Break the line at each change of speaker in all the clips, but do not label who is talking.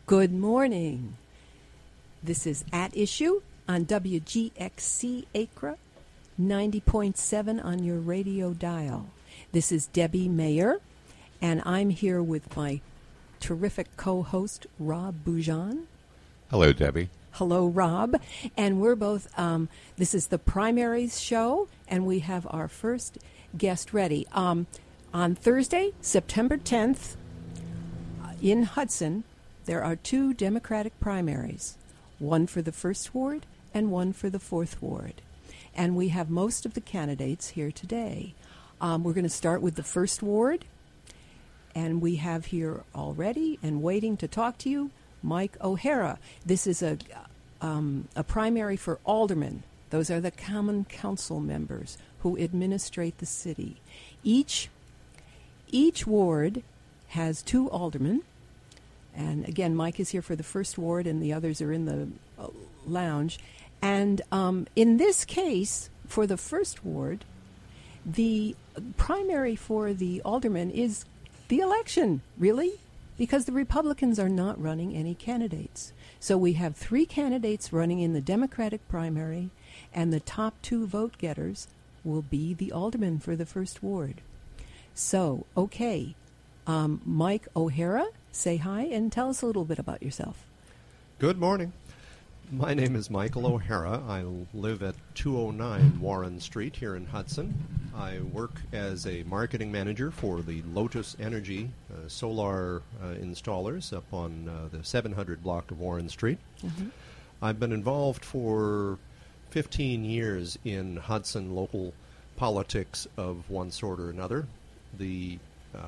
Good morning. This is At Issue on WGXC Acra, 90.7 on your radio dial. This is Debbie Mayer, and I'm here with my terrific co-host, Rob Boujon.
Hello, Debbie.
Hello, Rob. And we're both, this is the primaries show, and we have our first guest ready. On Thursday, September 10th, in Hudson, there are two Democratic primaries, one for the 1st Ward and one for the 4th Ward. And we have most of the candidates here today. We're going to start with the 1st Ward, and we have here already and waiting to talk to you, Mike O'Hara. This is a primary for aldermen. Those are the common council members who administrate the city. Each ward has two aldermen. And again, Mike is here for the 1st Ward, and the others are in the lounge. And in this case, for the 1st Ward, the primary for the alderman is the election, really, because the Republicans are not running any candidates. So we have 3 candidates running in the Democratic primary, and the top 2 vote getters will be the alderman for the 1st Ward. So, okay, Mike O'Hara, say hi and tell us a little bit about yourself.
Good morning. My name is Michael O'Hara. I live at 209 Warren Street here in Hudson. I work as a marketing manager for the Lotus Energy solar installers up on the 700 block of Warren Street. Mm-hmm. I've been involved for 15 years in Hudson local politics of one sort or another. The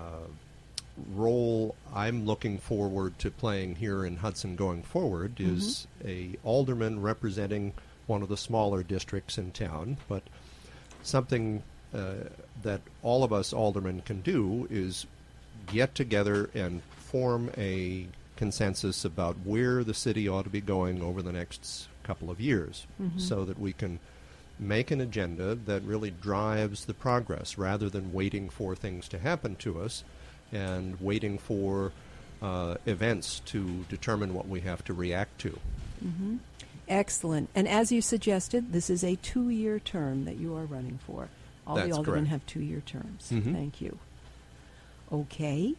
role I'm looking forward to playing here in Hudson going forward is a alderman representing one of the smaller districts in town, but something that all of us aldermen can do is get together and form a consensus about where the city ought to be going over the next couple of years, so that we can make an agenda that really drives the progress rather than waiting for things to happen to us and waiting for events to determine what we have to react to.
Mm-hmm. Excellent. And as you suggested, this is a 2-year term that you are running for. All
That's
the aldermen
correct.
have 2-year terms.
Mm-hmm.
Thank you. Okay.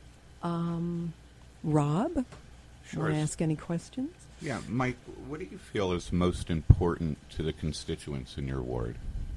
Rob,
Sure.
want to ask any questions?
Yeah, Mike, what do you feel is most important to the constituents in your ward?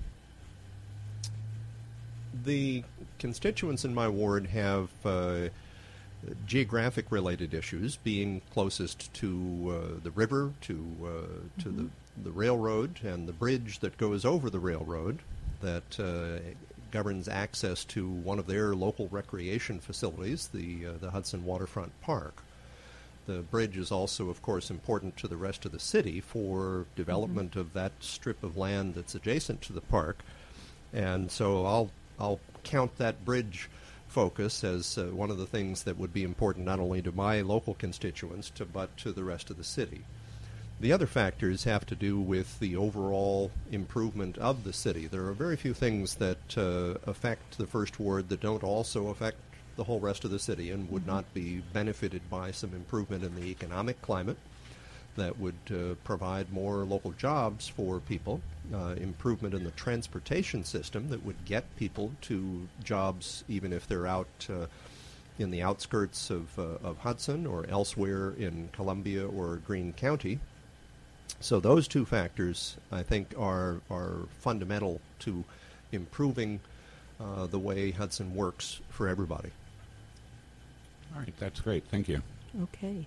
The constituents in my ward have geographic-related issues, being closest to the river, to the railroad, and the bridge that goes over the railroad that governs access to one of their local recreation facilities, the Hudson Waterfront Park. The bridge is also, of course, important to the rest of the city for development of that strip of land that's adjacent to the park, and so I'll count that bridge focus as one of the things that would be important not only to my local constituents, but to the rest of the city. The other factors have to do with the overall improvement of the city. There are very few things that affect the 1st Ward that don't also affect the whole rest of the city and would not be benefited by some improvement in the economic climate that would provide more local jobs for people, improvement in the transportation system that would get people to jobs even if they're out in the outskirts of Hudson or elsewhere in Columbia or Greene County. So those two factors, I think, are fundamental to improving the way Hudson works for everybody.
All right, that's great. Thank you.
Okay.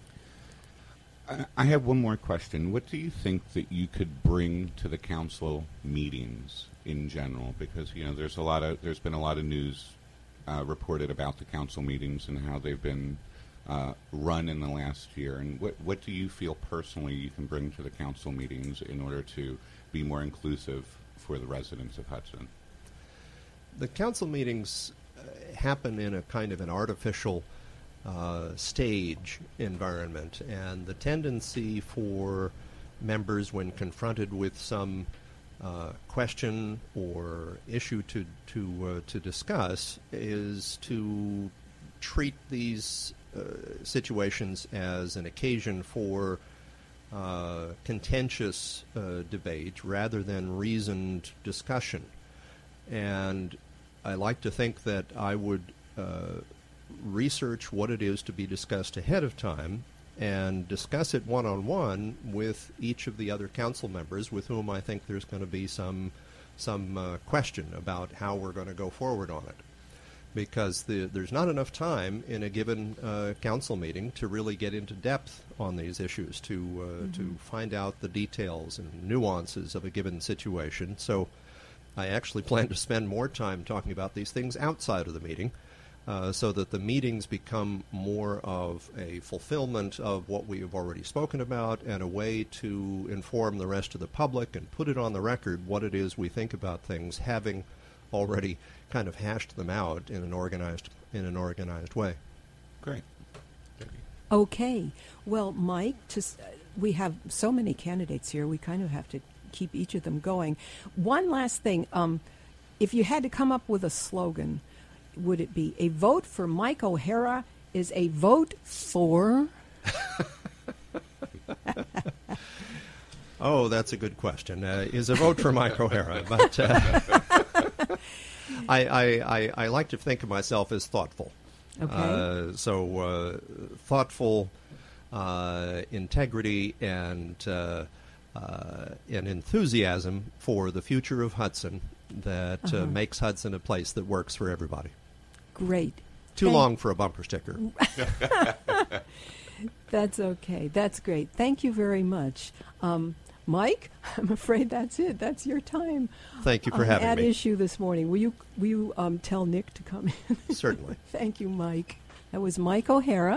I have one more question. What do you think that you could bring to the council meetings in general? Because there's been a lot of news reported about the council meetings and how they've been run in the last year. And what do you feel personally you can bring to the council meetings in order to be more inclusive for the residents of Hudson?
The council meetings happen in a kind of an artificial stage environment, and the tendency for members, when confronted with some question or issue to discuss, is to treat these situations as an occasion for contentious debate rather than reasoned discussion. And I like to think that I would research what it is to be discussed ahead of time and discuss it one-on-one with each of the other council members with whom I think there's going to be some question about how we're going to go forward on it. Because there's not enough time in a given council meeting to really get into depth on these issues, to find out the details and nuances of a given situation. So I actually plan to spend more time talking about these things outside of the meeting, so that the meetings become more of a fulfillment of what we have already spoken about and a way to inform the rest of the public and put it on the record what it is we think about things, having already kind of hashed them out in an organized way.
Great.
Okay. Well, Mike, we have so many candidates here. We kind of have to keep each of them going. One last thing. If you had to come up with a slogan, would it be a vote for Mike O'Hara is a vote for?
Oh, that's a good question. Is a vote for Mike O'Hara, but I like to think of myself as thoughtful.
Okay.
Thoughtful, integrity, and enthusiasm for the future of Hudson that makes Hudson a place that works for everybody.
Great.
Too long for a bumper sticker.
That's okay. That's great. Thank you very much. Mike, I'm afraid that's it. That's your time.
Thank you for having
at
me.
issue this morning. Will you tell Nick to come in?
Certainly.
Thank you, Mike. That was Mike O'Hara.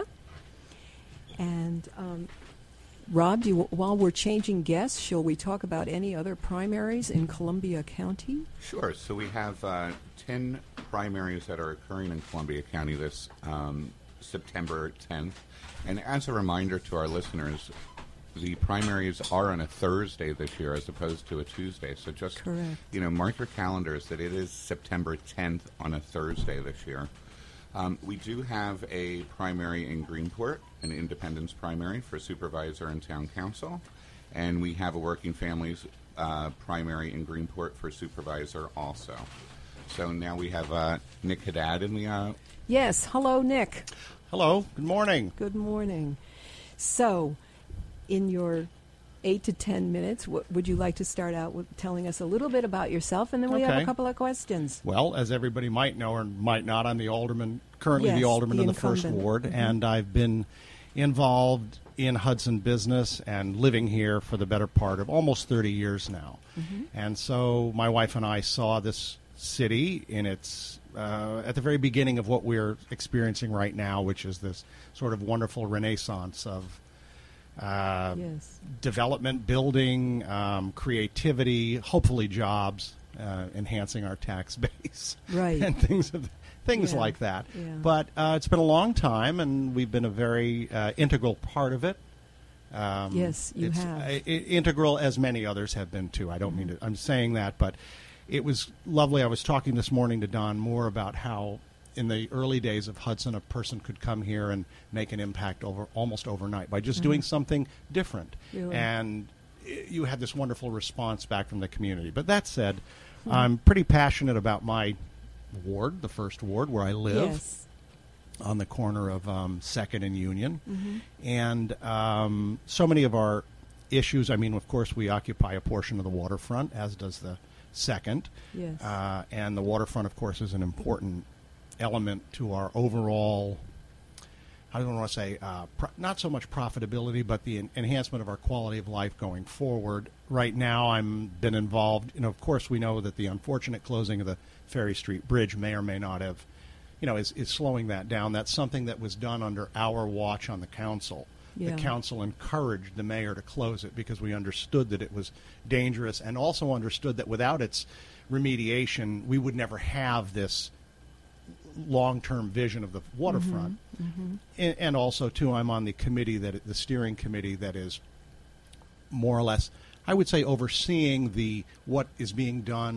And Rob, while we're changing guests, shall we talk about any other primaries in Columbia County?
Sure. So we have 10 primaries that are occurring in Columbia County this September 10th. And as a reminder to our listeners, the primaries are on a Thursday this year as opposed to a Tuesday. So just,
Correct.
Mark your calendars that it is September 10th on a Thursday this year. We do have a primary in Greenport, an independence primary for supervisor and town council. And we have a working families primary in Greenport for supervisor also. So now we have Nick Haddad in the...
Yes. Hello, Nick.
Hello. Good morning.
Good morning. So, in your 8 to 10 minutes, would you like to start out with telling us a little bit about yourself, and then we have a
Okay.
couple of questions.
Well, as everybody might know or might not, I'm the alderman, currently
Yes,
the alderman
the
in the First
incumbent.
Ward, and I've been involved in Hudson business and living here for the better part of almost 30 years now. And so my wife and I saw this city in its at the very beginning of what we're experiencing right now, which is this sort of wonderful renaissance of
Yes.
development, building, creativity, hopefully jobs, enhancing our tax base,
Right.
and things
Yeah,
like that.
yeah.
But it's been a long time, and we've been a very integral part of it.
Yes, you
it's,
have.
Integral, as many others have been too. I don't mean to. I'm saying that, but it was lovely. I was talking this morning to Don Moore about how, in the early days of Hudson, a person could come here and make an impact almost overnight by just doing something different.
Really?
And you had this wonderful response back from the community. But that said, I'm pretty passionate about my ward, the First Ward, where I live.
Yes.
On the corner of 2nd and Union. And so many of our issues, I mean, of course, we occupy a portion of the waterfront, as does the 2nd.
Yes.
And the waterfront, of course, is an important element to our overall, I don't want to say, not so much profitability, but the enhancement of our quality of life going forward. Right now, I've been involved, of course, we know that the unfortunate closing of the Ferry Street Bridge may or may not have, is slowing that down. That's something that was done under our watch on the council.
Yeah.
The council encouraged the mayor to close it because we understood that it was dangerous, and also understood that without its remediation, we would never have this long-term vision of the waterfront. And also, too, I'm on the committee, the steering committee, that is more or less, I would say, overseeing what is being done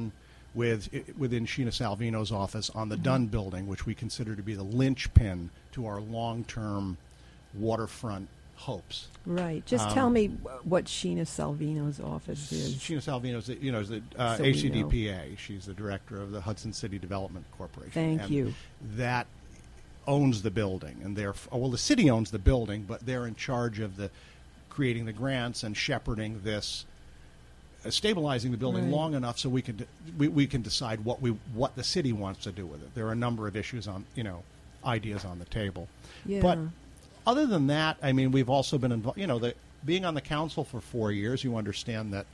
within Sheena Salvino's office on the Dunn building, which we consider to be the linchpin to our long-term waterfront hopes.
Right. Just tell me what Sheena Salvino's office is.
Sheena Salvino's, is the
Salvino.
HCDPA. She's the director of the Hudson City Development Corporation.
Thank
and
you.
That owns the building, and the city owns the building, but they're in charge of creating the grants and shepherding this, stabilizing the building
Right.
long enough so we can decide what the city wants to do with it. There are a number of issues ideas on the table,
Yeah.
but other than that, I mean, we've also been involved. Being on the council for 4 years, you understand that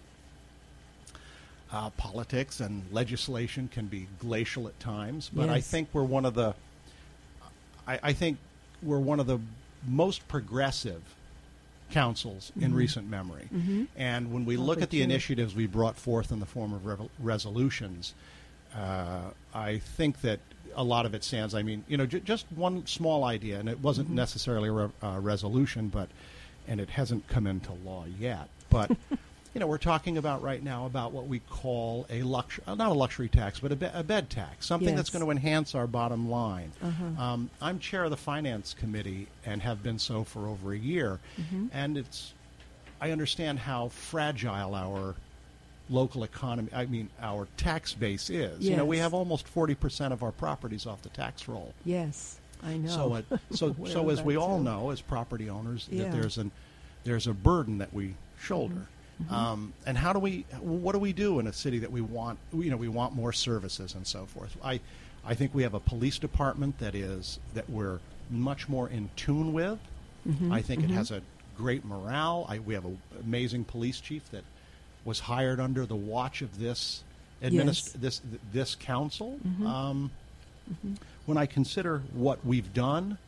politics and legislation can be glacial at times. But I
Yes.
think we're one of the. I think we're one of the most progressive councils in recent memory. And when we look at the
true.
initiatives we brought forth in the form of resolutions, I think that a lot of it stands. I mean, just one small idea, and it wasn't necessarily a resolution, and it hasn't come into law yet. But we're talking about right now about what we call not a luxury tax, but a bed tax, something that's
Yes.
going to enhance our bottom line. I'm chair of the finance committee and have been so for over a year, and I understand how fragile our local economy, our tax base is. We
Yes.
have almost 40% of our properties off the tax roll.
Yes, I know.
So
Aware
so
of
as
that,
we all
too.
know, as property owners,
Yeah.
that there's a burden that we shoulder. And what do we do in a city that we want more services and so forth? I think we have a police department that we're much more in tune with. I think it has a great morale. We have an amazing police chief that was hired under the watch of this this council. When I consider what we've done,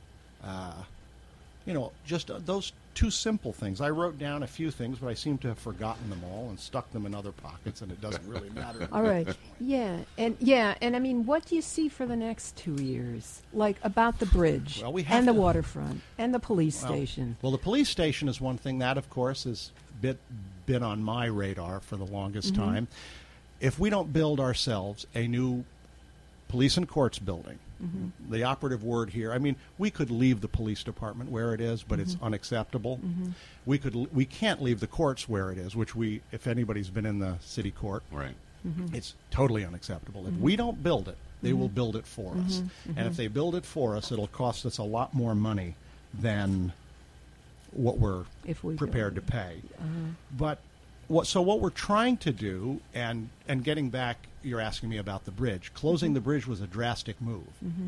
just those two simple things. I wrote down a few things, but I seem to have forgotten them all and stuck them in other pockets, and it doesn't really matter.
All right. And I mean, what do you see for the next 2 years? Like about the bridge
Well, we have
and the
to-
waterfront and the police
Well-
station.
Well, the police station is one thing that, of course, has been on my radar for the longest time. If we don't build ourselves a new police and courts building, the operative word here, I mean, we could leave the police department where it is, but it's unacceptable. We can't leave the courts where it is, which if anybody's been in the city court,
Right.
it's totally unacceptable. If we don't build it, they will build it for us. And if they build it for us, it'll cost us a lot more money than what we're
If we
prepared to
build
pay. But what we're trying to do, and getting back, you're asking me about the bridge. Closing the bridge was a drastic move.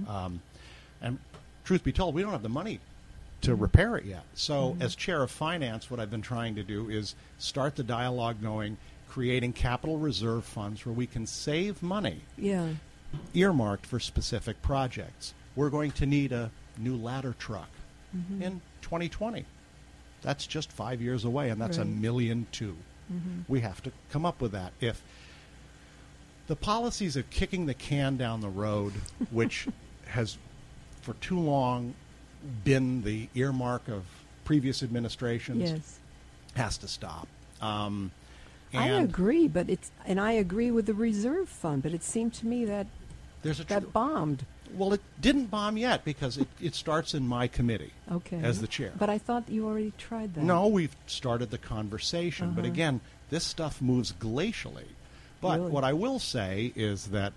And truth be told, we don't have the money to repair it yet. So as chair of finance, what I've been trying to do is start the dialogue going, creating capital reserve funds where we can save money
Yeah.
earmarked for specific projects. We're going to need a new ladder truck in 2020. That's just 5 years away, and that's
Right.
$1.2 million. We have to come up with that. If the policies of kicking the can down the road, which has for too long been the earmark of previous administrations,
Yes.
has to stop.
I
And
agree, and I agree with the reserve fund, but it seemed to me that
there's a
that bombed.
well, it didn't bomb yet because it starts in my committee
Okay.
as the chair.
But I thought you already tried that.
No, we've started the conversation. But
Uh-huh.
again, this stuff moves glacially. But
Really?
what I will say is that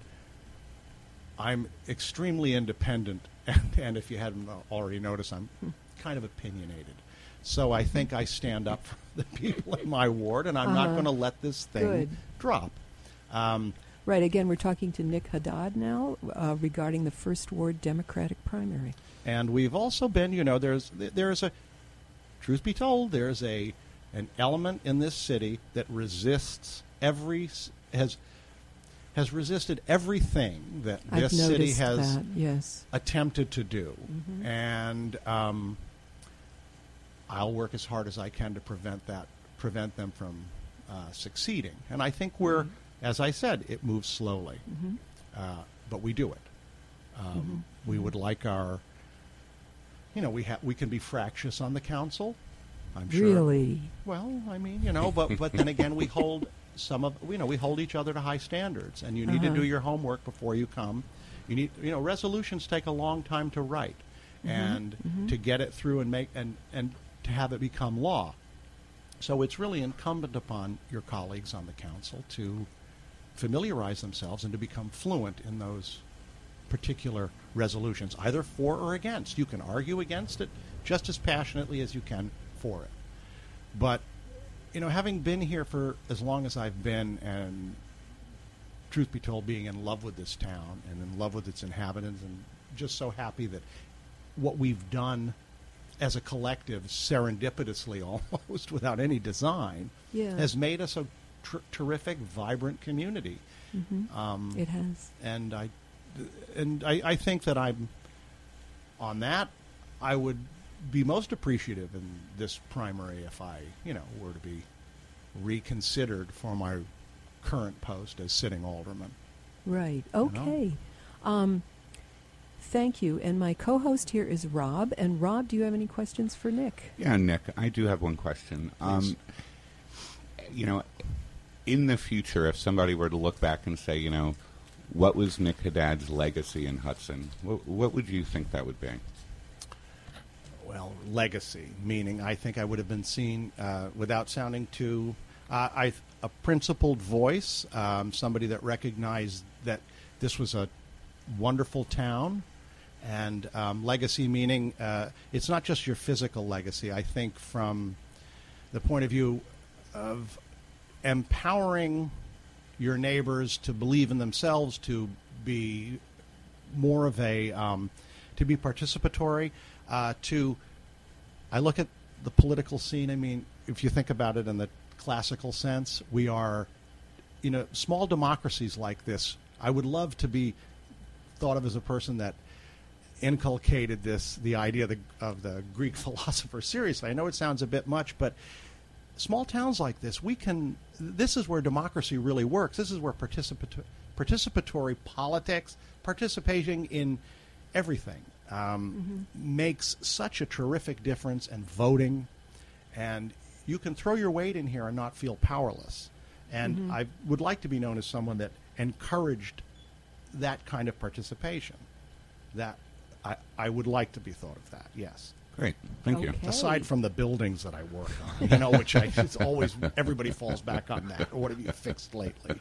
I'm extremely independent, and if you hadn't already noticed, I'm kind of opinionated. So I think I stand up for the people in my ward, and I'm not going to let this thing
Good.
drop.
Right. Again, we're talking to Nick Haddad now regarding the First Ward Democratic primary.
And we've also been, there's a, truth be told, there's an element in this city that resists has resisted everything that
I've
this city
noticed
has
that. Yes.
attempted to do. And I'll work as hard as I can to prevent them from succeeding. And I think we're, as I said, it moves slowly, but we do it. We would like our, we can be fractious on the council. I'm sure.
Really?
Well, I mean, but then again, we hold we hold each other to high standards, and you need to do your homework before you come. You need, resolutions take a long time to write, and to get it through and make and to have it become law. So it's really incumbent upon your colleagues on the council to familiarize themselves and to become fluent in those particular resolutions, either for or against. You can argue against it just as passionately as you can for it. But, having been here for as long as I've been, and truth be told, being in love with this town and in love with its inhabitants, and just so happy that what we've done as a collective, serendipitously almost, without any design, has made us a terrific, vibrant community.
It has.
And I think that I'm on that. I would be most appreciative in this primary if I, were to be reconsidered for my current post as sitting alderman.
Right. Okay. Thank you. And my co-host here is Rob. And Rob, do you have any questions for Nick?
Yeah, Nick, I do have one question. In the future, if somebody were to look back and say, what was Nick Haddad's legacy in Hudson, what would you think that would be?
Well, legacy, meaning I think I would have been seen, without sounding too, a principled voice, somebody that recognized that this was a wonderful town, and legacy meaning it's not just your physical legacy. I think from the point of view of empowering your neighbors to believe in themselves, to be more of a, to be participatory, I look at the political scene. I mean, if you think about it in the classical sense, we are, small democracies like this. I would love to be thought of as a person that inculcated the idea of the Greek philosopher seriously. I know it sounds a bit much, but small towns like this, this is where democracy really works. This is where participatory politics, participating in everything, makes such a terrific difference, and voting. And you can throw your weight in here and not feel powerless. And I would like to be known as someone that encouraged that kind of participation. That I would like to be thought of that, yes.
Great. Thank you.
Aside from the buildings that I work on, which it's always, everybody falls back on that. Or what have you fixed lately?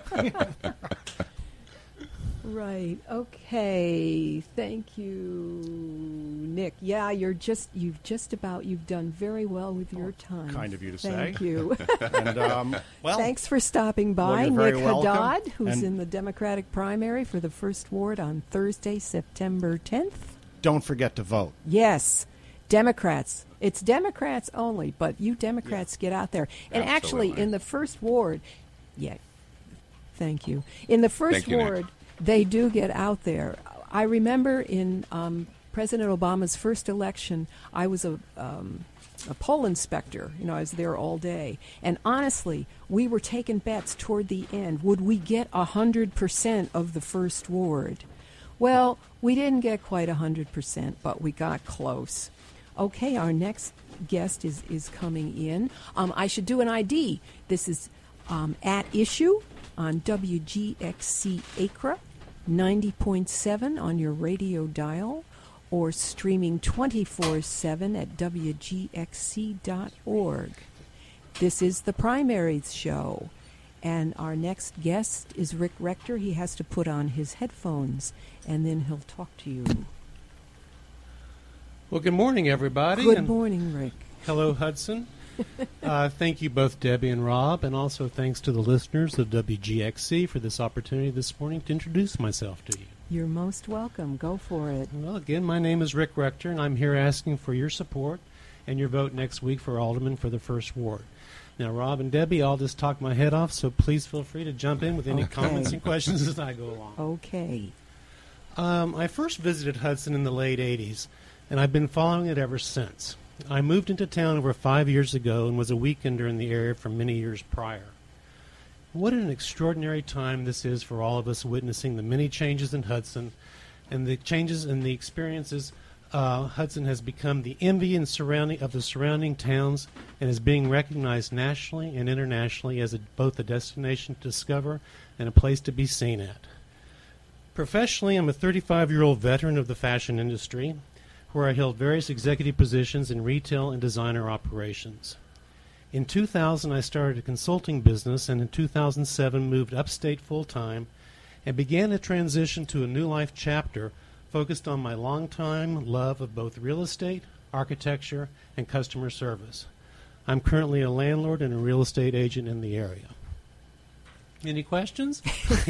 Right. Okay. Thank you, Nick. Yeah, you've done very well with your time.
Kind of you to say.
Thank you.
And,
thanks for stopping by,
you're
Nick
very welcome.
Haddad, who's in the Democratic primary for the 1st Ward on Thursday, September 10th.
Don't forget to vote.
Yes. Democrats. It's Democrats only, but you Democrats get out there. And
Absolutely.
actually, in the 1st Ward, thank you. In the 1st Ward,
Nick.
they do get out there. I remember in President Obama's first election, I was a poll inspector. I was there all day. And honestly, we were taking bets toward the end. Would we get 100% of the 1st Ward? Well, we didn't get quite 100%, but we got close. Okay, our next guest is coming in. I should do an ID. This is at issue on WGXC Acra, 90.7 on your radio dial, or streaming 24/7 at WGXC.org. This is the Primaries Show, and our next guest is Rick Rector. He has to put on his headphones, and then he'll talk to you.
Well, good morning, everybody.
Good morning, Rick.
Hello, Hudson. Thank you both, Debbie and Rob, and also thanks to the listeners of WGXC for this opportunity this morning to introduce myself to you.
You're most welcome. Go for it.
Well, again, my name is Rick Rector, and I'm here asking for your support and your vote next week for Alderman for the 1st Ward. Now, Rob and Debbie, I'll just talk my head off, so please feel free to jump in with any comments and questions as I go along.
Okay.
I first visited Hudson in the late 80s, and I've been following it ever since. I moved into town over 5 years ago and was a weekender in the area for many years prior. What an extraordinary time this is for all of us witnessing the many changes in Hudson and the changes and the experiences Hudson has become the envy of the surrounding towns and is being recognized nationally and internationally as both a destination to discover and a place to be seen at. Professionally, I'm a 35-year-old veteran of the fashion industry, where I held various executive positions in retail and designer operations. In 2000, I started a consulting business, and in 2007 moved upstate full-time and began a transition to a new life chapter focused on my longtime love of both real estate, architecture, and customer service. I'm currently a landlord and a real estate agent in the area. Any questions?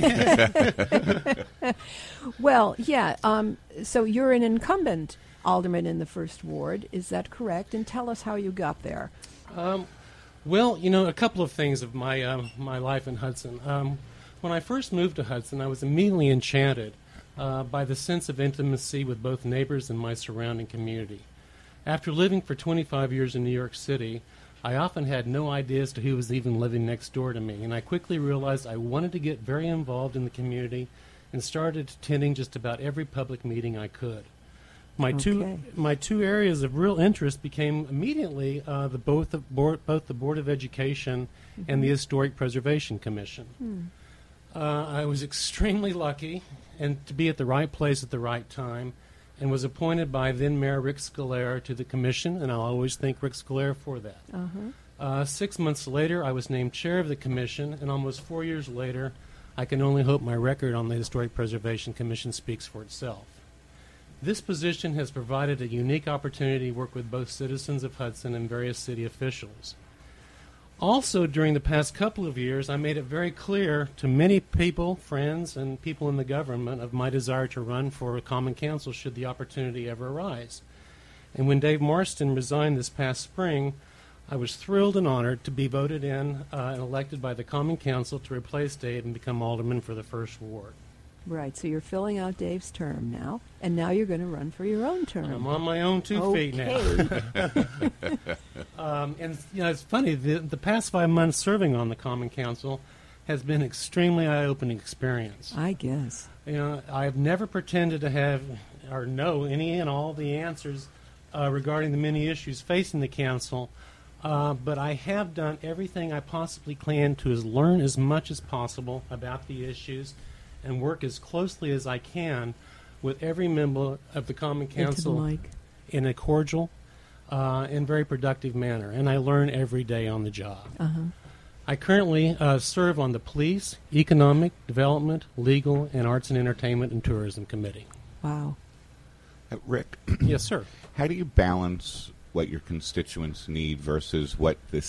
Well, yeah. So you're an incumbent alderman in the First Ward. Is that correct? And tell us how you got there.
Well, a couple of things of my my life in Hudson. When I first moved to Hudson, I was immediately enchanted by the sense of intimacy with both neighbors and my surrounding community. After living for 25 years in New York City, I often had no idea as to who was even living next door to me, and I quickly realized I wanted to get very involved in the community and started attending just about every public meeting I could. My two areas of real interest became immediately both the Board of Education and the Historic Preservation Commission. I was extremely lucky and to be at the right place at the right time, and was appointed by then Mayor Rick Scalera to the commission, and I'll always thank Rick Scalera for that. 6 months later, I was named chair of the commission, and almost 4 years later, I can only hope my record on the Historic Preservation Commission speaks for itself. This position has provided a unique opportunity to work with both citizens of Hudson and various city officials. Also, during the past couple of years, I made it very clear to many people, friends, and people in the government of my desire to run for a common council should the opportunity ever arise. And when Dave Marston resigned this past spring, I was thrilled and honored to be voted in and elected by the common council to replace Dave and become alderman for the First Ward.
Right, so you're filling out Dave's term now, and now you're going to run for your own term.
I'm on my own 2 feet now. And it's funny, the past 5 months serving on the Common Council has been an extremely eye-opening experience.
I guess.
I've never pretended to have or know any and all the answers regarding the many issues facing the council, but I have done everything I possibly can to learn as much as possible about the issues and work as closely as I can with every member of the Common Council in a cordial and very productive manner. And I learn every day on the job. I currently serve on the Police, Economic Development, Legal, and Arts and Entertainment and Tourism Committee.
Wow.
Rick.
Yes, sir.
How do you balance what your constituents need versus what the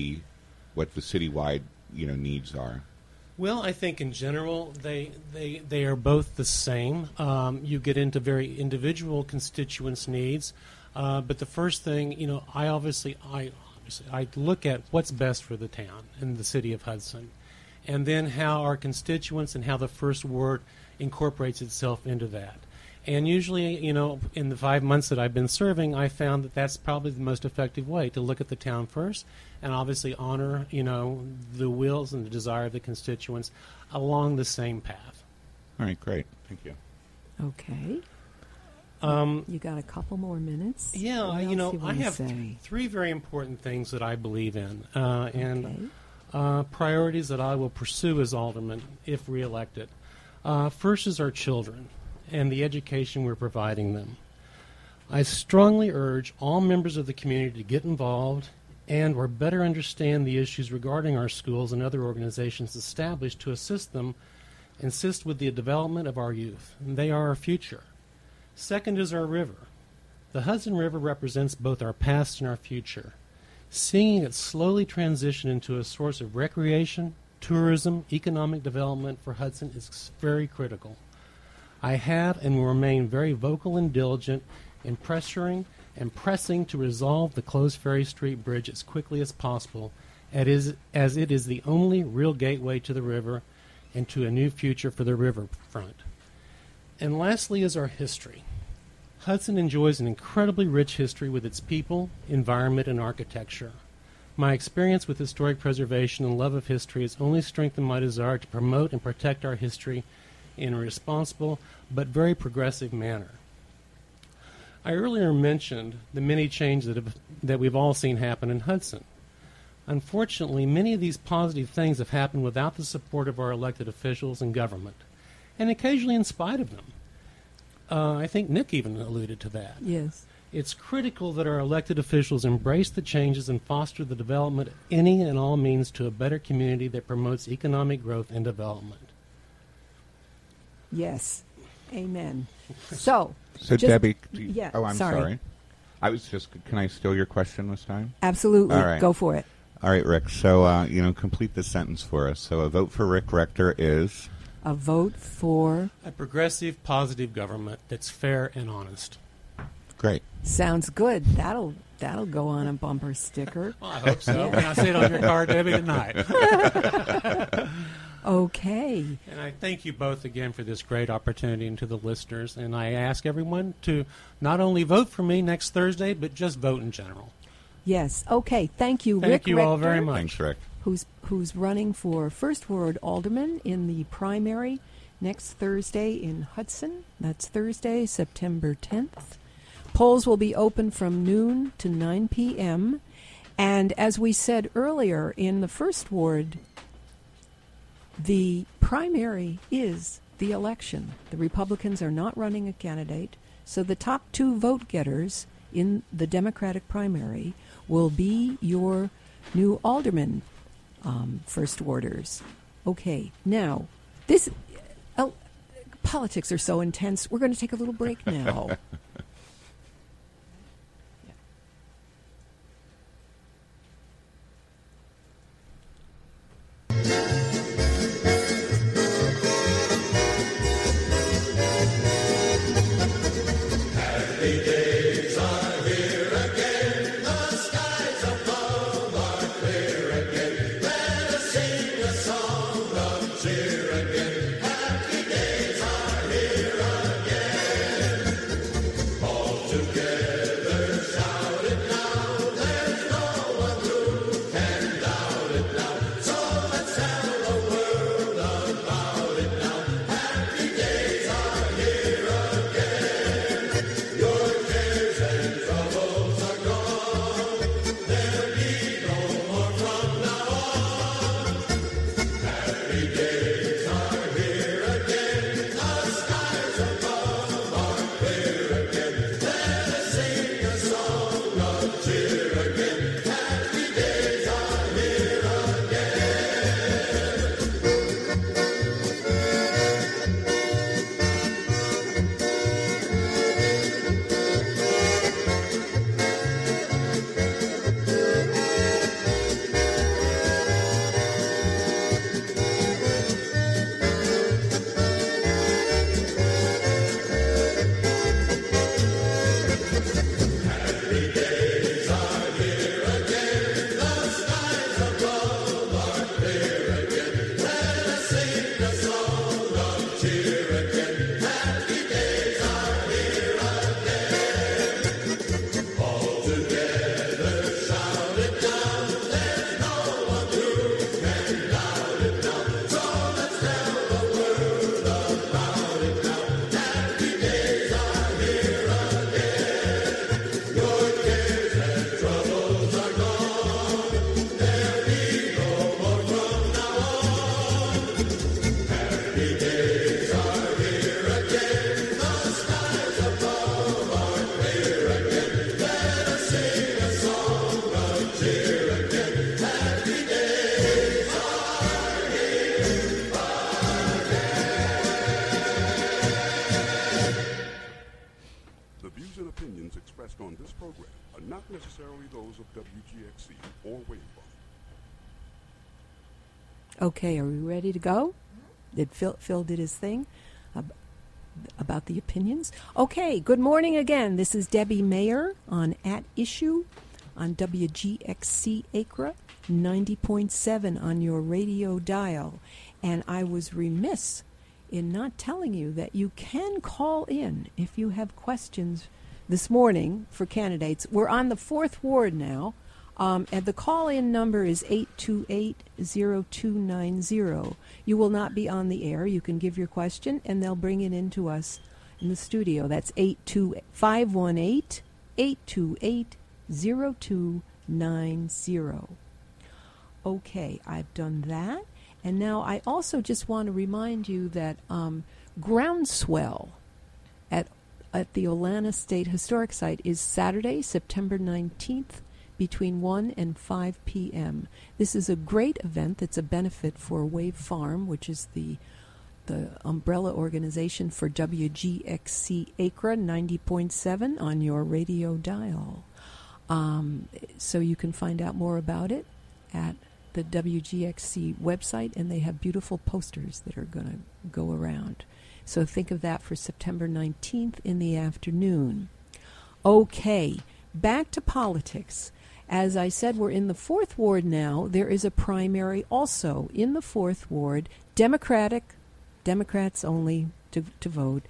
citywide needs are?
Well, I think in general they are both the same. You get into very individual constituents' needs, but the first thing, I look at what's best for the town and the city of Hudson, and then how our constituents and how the First Ward incorporates itself into that. And usually, in the 5 months that I've been serving, I found that that's probably the most effective way to look at the town first and obviously honor, the wills and the desire of the constituents along the same path.
All right, great. Thank you.
Okay. You got a couple more minutes?
Yeah, I have three very important things that I believe in and priorities that I will pursue as alderman if reelected. First is our children and the education we're providing them. I strongly urge all members of the community to get involved and or better understand the issues regarding our schools and other organizations established to assist with the development of our youth. And they are our future. Second is our river. The Hudson River represents both our past and our future. Seeing it slowly transition into a source of recreation, tourism, economic development for Hudson is very critical. I have and will remain very vocal and diligent in pressuring and pressing to resolve the closed Ferry Street Bridge as quickly as possible, as it is the only real gateway to the river and to a new future for the riverfront. And lastly is our history. Hudson enjoys an incredibly rich history with its people, environment, and architecture. My experience with historic preservation and love of history has only strengthened my desire to promote and protect our history in a responsible but very progressive manner. I earlier mentioned the many changes that we've all seen happen in Hudson. Unfortunately, many of these positive things have happened without the support of our elected officials and government, and occasionally in spite of them. I think Nick even alluded to that.
Yes.
It's critical that our elected officials embrace the changes and foster the development of any and all means to a better community that promotes economic growth and development.
Yes. Amen. So just,
Debbie,
yeah,
I'm
sorry.
sorry. I was just. Can I steal your question this time?
Absolutely.
All right.
Go for it.
All right, Rick. So complete the sentence for us. So a vote for Rick Rector is
A vote for
A progressive, positive government that's fair and honest.
great.
sounds good. That'll go on a bumper sticker.
Well, I hope so. When I see it on your card, Debbie, tonight.
Okay.
And I thank you both again for this great opportunity and to the listeners. And I ask everyone to not only vote for me next Thursday, but just vote in general.
Yes. Okay. Thank you, Rick
Thank you all
Rector,
very much.
Thanks, Rick.
who's running for First Ward Alderman in the primary next Thursday in Hudson. That's Thursday, September 10th. Polls will be open from noon to 9 p.m. And as we said earlier, in the First Ward, the primary is the election. The Republicans are not running a candidate, so the top two vote getters in the Democratic primary will be your new aldermen, First Warders. Okay, now, politics are so intense, we're going to take a little break now.
on this program are not necessarily those of WGXC or Wavebug.
Okay, are we ready to go? Did Phil did his thing about the opinions? Okay, good morning again. This is Debbie Mayer on At Issue on WGXC Acra 90.7 on your radio dial. And I was remiss in not telling you that you can call in if you have questions this morning for candidates. We're on the 4th Ward now, and the call-in number is 828-0290. You will not be on the air. You can give your question, and they'll bring it in to us in the studio. That's 518-828-0290. Okay, I've done that. And now I also just want to remind you that Groundswell at the Olana State Historic Site is Saturday, September 19th, between 1 and 5 p.m. This is a great event that's a benefit for Wave Farm, which is the umbrella organization for WGXC ACRA 90.7 on your radio dial. So you can find out more about it at the WGXC website, and they have beautiful posters that are going to go around. So think of that for September 19th in the afternoon. Okay, back to politics. As I said, we're in the 4th Ward now. There is a primary also in the 4th Ward, Democrats only to vote,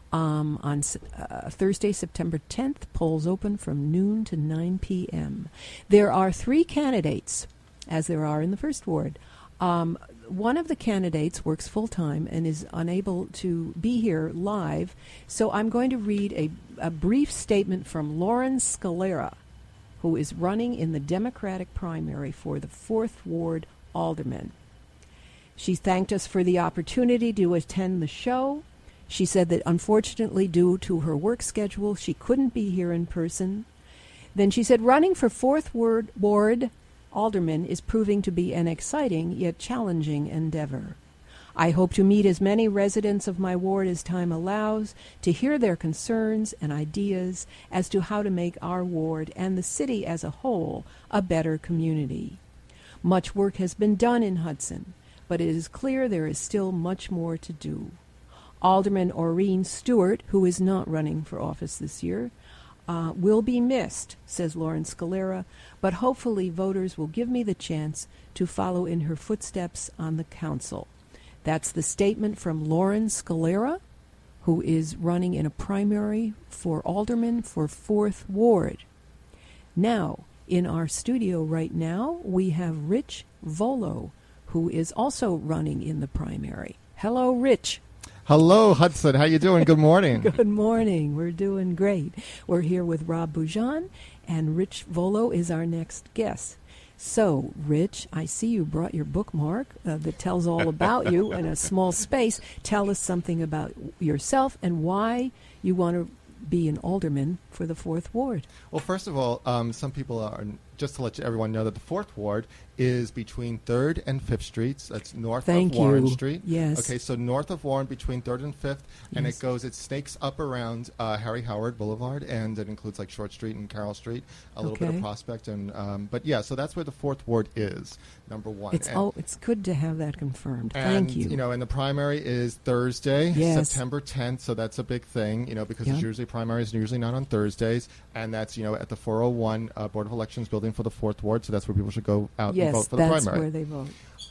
on Thursday, September 10th. Polls open from noon to 9 p.m. There are 3 candidates, as there are in the 1st Ward. One of the candidates works full-time and is unable to be here live, so I'm going to read a brief statement from Lauren Scalera, who is running in the Democratic primary for the 4th Ward alderman. She thanked us for the opportunity to attend the show. She said that unfortunately, due to her work schedule, she couldn't be here in person. Then she said, running for 4th Ward alderman is proving to be an exciting yet challenging endeavor. I hope to meet as many residents of my ward as time allows to hear their concerns and ideas as to how to make our ward and the city as a whole a better community. Much work has been done in Hudson, but it is clear there is still much more to do. Alderman Oreen Stewart, who is not running for office this year, will be missed, says Lauren Scalera, but hopefully voters will give me the chance to follow in her footsteps on the council. That's the statement from Lauren Scalera, who is running in a primary for alderman for 4th Ward. Now, in our studio right now, we have Rich Volo, who is also running in the primary. Hello, Rich.
Hello, Hudson. How you doing? Good morning.
Good morning. We're doing great. We're here with Rob Bujan, and Rich Volo is our next guest. So, Rich, I see you brought your bookmark that tells all about you in a small space. Tell us something about yourself and why you want to be an alderman for the 4th Ward.
Well, first of all, some people are, just to let everyone know that the 4th Ward is between 3rd and 5th Streets. That's north of Warren Street.
Yes.
Okay, so north of Warren between 3rd and 5th, and
Yes.
it snakes up around Harry Howard Boulevard, and it includes like Short Street and Carroll Street, a little bit
Okay.
of Prospect, and but yeah, so that's where the 4th Ward is, number one.
It's good to have that confirmed.
And,
Thank you.
You know, and the primary is Thursday,
Yes.
September 10th, so that's a big thing, you know, because
Yep.
it's usually primaries are usually not on Thursdays, and that's, you know, at the 401 Board of Elections building for the 4th Ward, so that's where people should go out and
Yes,
vote for the
that's
primary.
where they vote.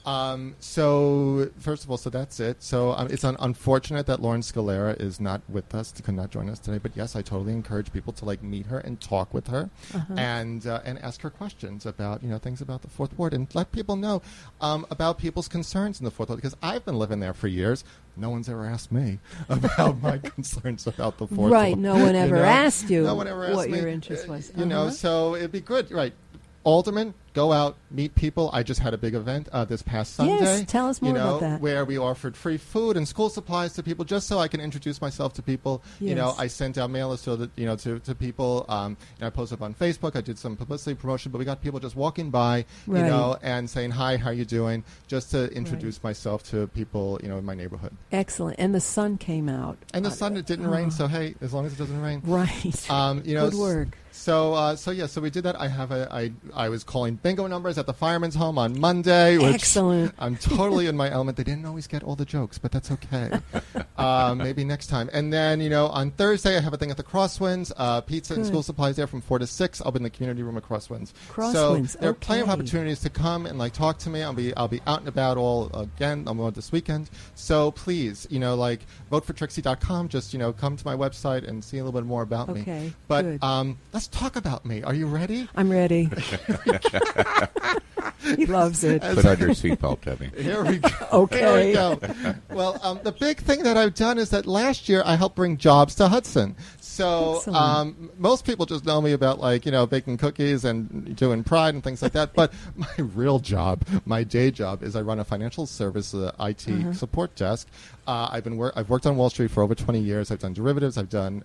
So, first of all, so that's it. So it's unfortunate that Lauren Scalera is not with us, could not join us today. But yes, I totally encourage people to like meet her and talk with her, and ask her questions about things about the 4th Ward, and let people know about people's concerns in the 4th Ward, because I've been living there for years. No one's ever asked me about my concerns about the 4th Ward.
Right, no one ever asked you
No one ever asked
what
me,
your interest was.
You know, so it'd be good, right? Alderman, go out, meet people. I just had a big event this past Sunday.
Yes, tell us more about that.
Where we offered free food and school supplies to people, just so I can introduce myself to people. You know,
Yes.
I sent out mailers so that to people. And I posted up on Facebook. I did some publicity promotion, but we got people just walking by,
Right.
and saying hi, how you doing, just to introduce myself to people, in my neighborhood.
Excellent. And the sun came out.
And the sun, it didn't rain, so hey, as long as it doesn't rain.
Right.
Good
work.
So we did that. I have I was calling bingo numbers at the fireman's home on Monday. Which
Excellent.
I'm totally in my element. They didn't always get all the jokes, but that's okay. Maybe next time. And then, on Thursday I have a thing at the Crosswinds, pizza and
Good.
school supplies there from 4 to 6. I'll be in the community room at Crosswinds.
Crosswinds,
So there are plenty of
okay.
opportunities to come and talk to me. I'll be out and about I'm this weekend. So please, votefortrixie.com. Just come to my website and see a little bit more about me.
Okay,
But
good.
let's talk about me. Are you ready?
I'm ready. He loves it.
Put on your seatbelt, Debbie.
Here we go.
Okay.
Here we go. Well, the big thing that I've done is that last year I helped bring jobs to Hudson. So most people just know me about baking cookies and doing Pride and things like that. But my real job, my day job, is I run a financial service IT support desk. I've worked on Wall Street for over 20 years. I've done derivatives. I've done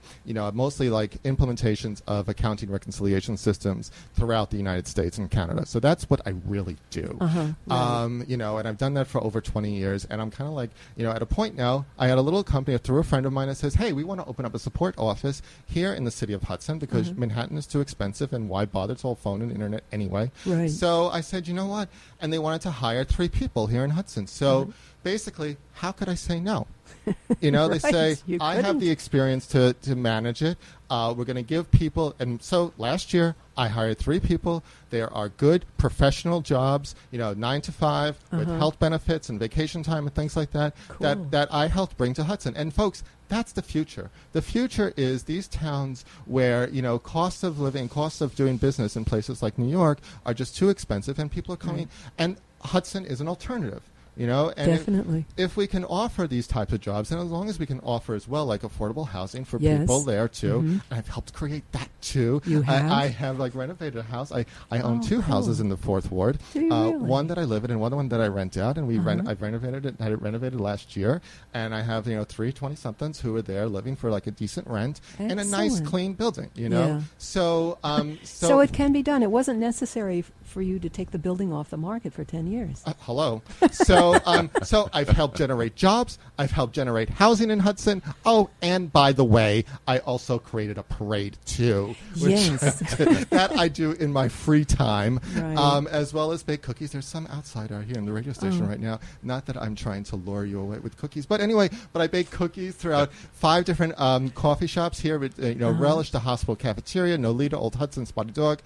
mostly implementations of accounting reconciliation systems throughout the United States and Canada. So that's what I really do.
Right.
And I've done that for over 20 years. And I'm kind of at a point now. I had a little company through a friend of mine that says, "Hey, we want to open up a support office here in the city of Hudson because Manhattan is too expensive, and why bother? It's all phone and internet anyway."
Right.
So I said, "You know what?" And they wanted to hire 3 people here in Hudson. So basically, how could I say no? They
Right,
say,
you
I have
couldn't.
the experience to manage it. We're going to give people, and so last year I hired 3 people. There are good professional jobs, 9 to 5 with health benefits and vacation time and things like that,
Cool.
that I helped bring to Hudson. And folks, that's the future. The future is these towns where, costs of living, costs of doing business in places like New York are just too expensive, and people are coming, and Hudson is an alternative. And
Definitely.
if we can offer these types of jobs, and as long as we can offer as well affordable housing for
Yes.
people there too, and I've helped create that too.
You have?
I have renovated a house. I own 2
cool.
houses in the 4th Ward.
Do you really?
One that I live in and one that I rent out, and I've renovated it. Had it renovated last year, and I have 3 20-somethings who are there living for a decent rent in a nice,
Excellent.
clean building.
Yeah.
So
So it can be done. It wasn't necessary for you to take the building off the market for 10 years.
Hello. So I've helped generate jobs. I've helped generate housing in Hudson. Oh, and by the way, I also created a parade too, which
Yes.
that I do in my free time,
Right.
as well as bake cookies. There's some outside out here in the radio station right now. Not that I'm trying to lure you away with cookies, but anyway. But I bake cookies throughout 5 different coffee shops here. With, Relish, the Hospital Cafeteria, Nolita, Old Hudson, Spotted Dog.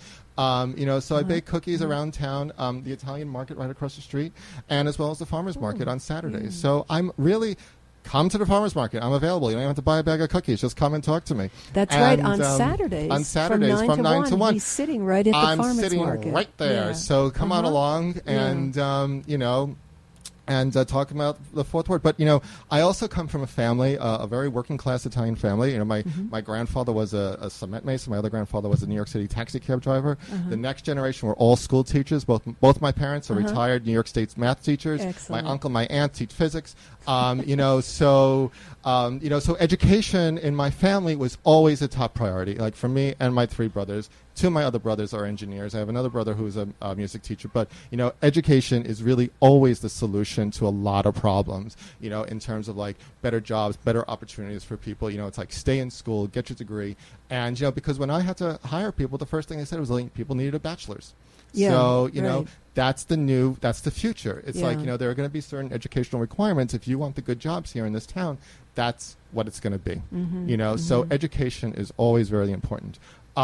So I bake cookies around town, the Italian market right across the street, and as well as the farmers market on Saturdays. So I'm really come to the farmers market. I'm available. You don't even have to buy a bag of cookies. Just come and talk to me.
That's
And,
right, on Saturdays.
On Saturdays from 9 to 1.
He's sitting right at the
I'm
farmers
sitting
market.
right there.
Yeah.
So come on along and, and talk about the 4th Ward. But, I also come from a family, a very working-class Italian family. My grandfather was a cement mason. My other grandfather was a New York City taxi cab driver. The next generation were all school teachers. Both my parents are retired New York State math teachers.
Excellent.
My uncle, my aunt teach physics. So education in my family was always a top priority. Like for me and my 3 brothers. 2 of my other brothers are engineers. I have another brother who's a music teacher. But, education is really always the solution to a lot of problems, in terms of better jobs, better opportunities for people. It's stay in school, get your degree. And, because when I had to hire people, the first thing they said was people needed a bachelor's.
Yeah,
So,
right.
that's the future. It's
Yeah.
there are going to be certain educational requirements. If you want the good jobs here in this town, that's what it's going to be. So education is always very important.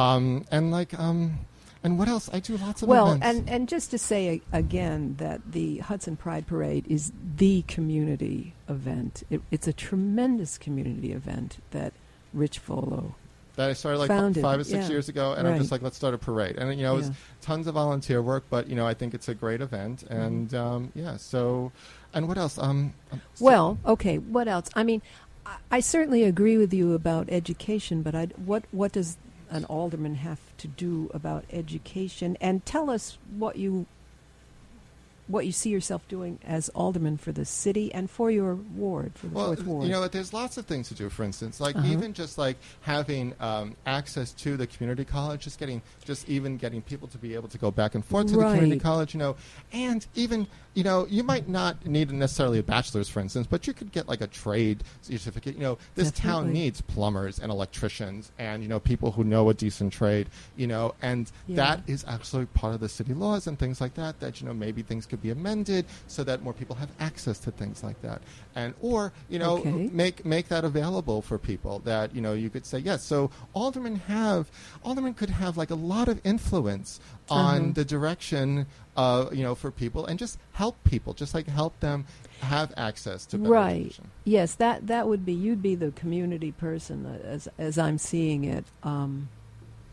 And what else? I do lots of events.
And just to say again that the Hudson Pride Parade is the community event. It's a tremendous community event that Rich Volo
That I started
founded.
5 or 6
Yeah.
years ago, and I'm
Right.
just let's start a parade. And it was tons of volunteer work, but I think it's a great event. And so, and what else?
Well, okay. What else? I mean, I certainly agree with you about education, but what does an alderman have to do about education? And tell us what you see yourself doing as alderman for the city and for your ward, for the 4th Ward.
There's lots of things to do. For instance, even just having access to the community college, just even getting people to be able to go back and forth to the community
Right.
college, and even you might not need necessarily a bachelor's, for instance, but you could get a trade certificate. This town
Definitely.
needs plumbers and electricians and people who know a decent trade. And that is actually part of the city laws and things like that. That maybe things could be amended so that more people have access to things like that, and or
Okay.
make that available for people. That you could say yes. So aldermen could have a lot of influence on the direction for people, and just help people, just help them have access to better
Right.
education.
Yes, that would be, you'd be the community person as I'm seeing it.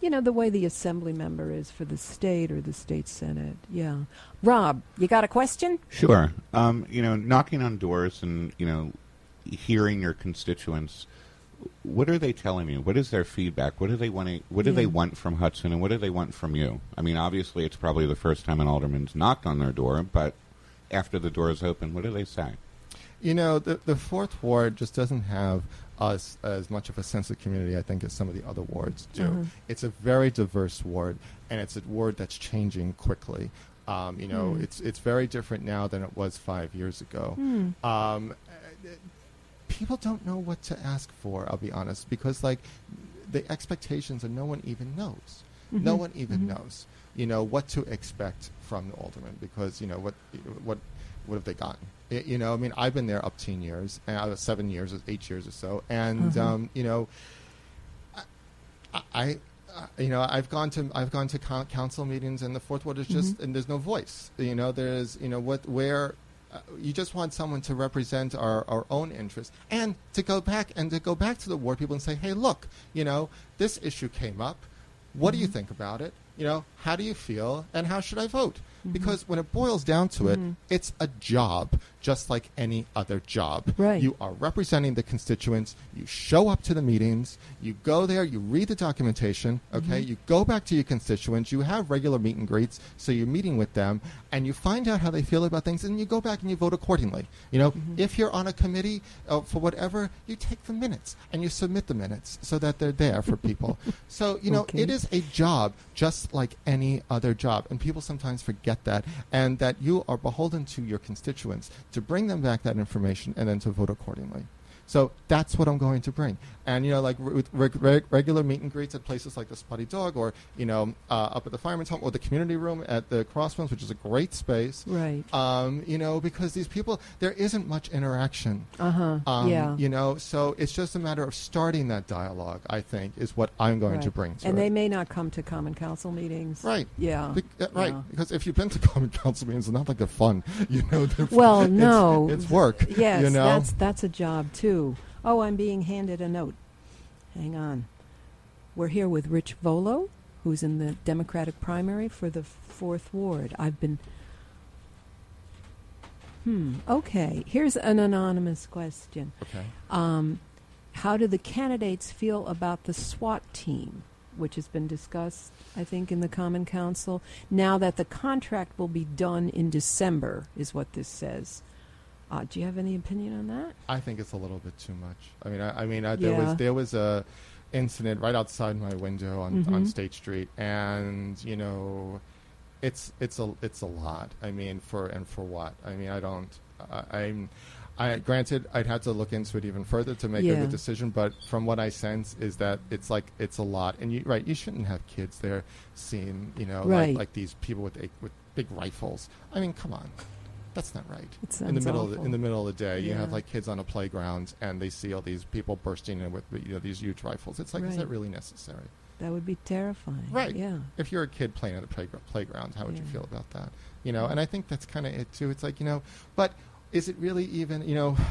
the way the assembly member is for the state or the state senate. Yeah. Rob, you got a question?
Sure. Knocking on doors and, hearing your constituents, what are they telling you? What is their feedback? What do they want? What do they want from Hudson, and what do they want from you? I mean, obviously, it's probably the first time an alderman's knocked on their door, but after the door is open, what do they say?
The Fourth Ward just doesn't have us as much of a sense of community, I think, as some of the other wards do. It's a very diverse ward, and it's a ward that's changing quickly. It's very different now than it was 5 years ago. People don't know what to ask for, I'll be honest, because the expectations are no one even knows. No one even knows, what to expect from the alderman, because, what have they gotten? I've been there up 10 years, 7 years, 8 years or so, and I've gone to council meetings, and the Fourth Ward is just, and there's no voice. You just want someone to represent our own interests, and to go back to the ward people and say, hey, look, this issue came up. What do you think about it? How do you feel, and how should I vote? Because when it boils down to it, it's a job, just like any other job.
Right.
You are representing the constituents. You show up to the meetings. You go there. You read the documentation. Okay. You go back to your constituents. You have regular meet and greets, so you're meeting with them, and you find out how they feel about things, and you go back and you vote accordingly. If you're on a committee for whatever, you take the minutes and you submit the minutes so that they're there for people. So it is a job just like any other job, and people sometimes forget that, and that you are beholden to your constituents to bring them back that information and then to vote accordingly. So that's what I'm going to bring. And, with regular meet and greets at places like the Spotty Dog, or, up at the Fireman's Home, or the community room at the Crossroads, which is a great space.
Right.
Because these people, there isn't much interaction.
Yeah.
So it's just a matter of starting that dialogue, I think, is what I'm going to bring to
and
it.
they may not come to Common Council meetings.
Right.
Yeah.
Right.
Yeah.
Because if you've been to Common Council meetings, it's not like they're fun.
Well, no.
It's work.
Yes, that's a job, too. Oh, I'm being handed a note. Hang on. We're here with Rich Volo, who's in the Democratic primary for the Fourth Ward. I've been... Okay. Here's an anonymous question.
Okay.
How do the candidates feel about the SWAT team, which has been discussed, I think, in the Common Council, now that the contract will be done in December, is what this says? Do you have any opinion on that?
I think it's a little bit too much. There was a incident right outside my window on State Street, and it's a lot. For what? Granted, I'd have to look into it even further to make a good decision, but from what I sense is that it's a lot. And you shouldn't have kids there seeing like these people with big rifles. Come on. That's not right.
It sounds
in the middle of the day, you have kids on a playground, and they see all these people bursting in with these huge rifles. It's like, is that really necessary?
That would be terrifying.
Right.
Yeah.
If you're a kid playing at a playground, how would you feel about that? And I think that's kind of it too. It's like, but is it really even,